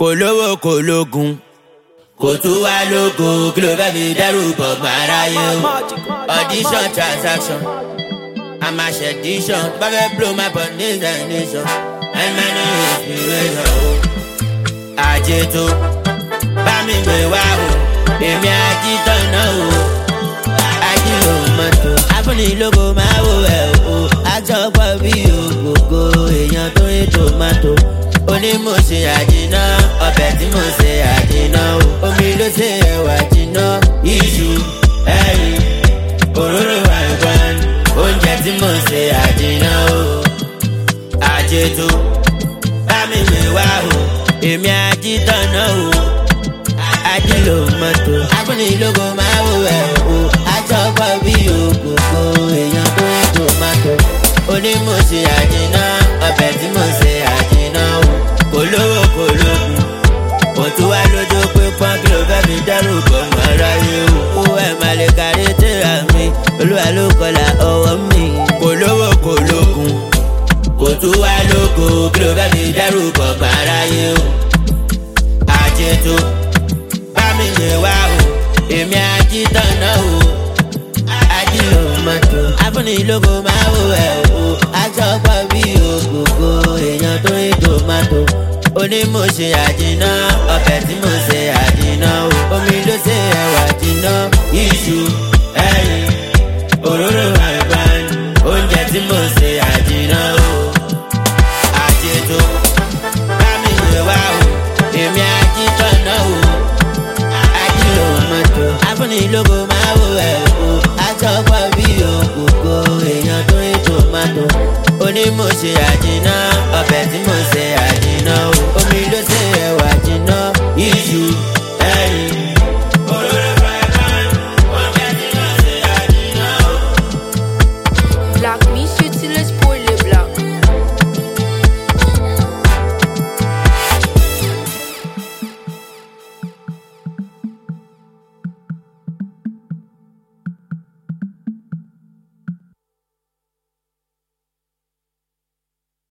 kò lówó kò lógun kò tún wá lógo kí ló fẹ́ fi dẹ́rù bọ̀gbọ̀n aráyé o. Audition transaction I'm a sedition bá fẹ́ blow my bondage and nation and many inspiration o. Ajé tó bá mi gbé wá o èmi àjítàn náà o. Ajílò mọ́tò afúnni lógo máa wò ẹ̀ o. Àjọpọ̀ bí ògógó èèyàn tó ń tòmátò. Onímọ̀ ṣe àjìná ọbẹ̀ tí mo ṣe àjìná o. Omi ló ṣe ẹ̀wà jìná iṣu ẹ̀yìn òróró àìgbọ́n oúnjẹ tí mo ṣe àjìná o. Ajé tó bá mi gbé wá o èmi àjítàn náà o. Ajílò mọ́tò afúnni lógo máa wò ẹ̀ o. Àjọpọ̀ bí ògógó èèyàn tó ń tòmátò. Onímọ̀ ṣe àjìná ọbẹ̀ tí mo ṣe àjìná o. Kò lówó kò lógun kò tún wá lójó pé pọ́n kí ló fẹ́ fi dẹ́rù bọ̀gbọ̀n aráyé o. Ó ẹ̀ máa lè kárí tèrà mi olúwa ló kọlà ọwọ́ mi. Kò lówó kò lógun kò tún wá lógo kí ló fẹ́ fi dẹ́rù bọ̀gbọ̀n aráyé o. Ajé tó bá mi gbé wá o èmi àjítàn náà o. Ajílò mọ́tò afúnni lógo máa wò ẹ̀ o. Àjọpọ̀ bí ògógó èèyàn tó ń tòmátò. Onímọ̀ ṣe àjìná ọbẹ̀ tí mo ṣe àjìná o. Omi ló ṣe ẹ̀wà jìná iṣu ẹ̀yìn òróró àìgbọ́n oúnjẹ tí mo ṣe àjìná o.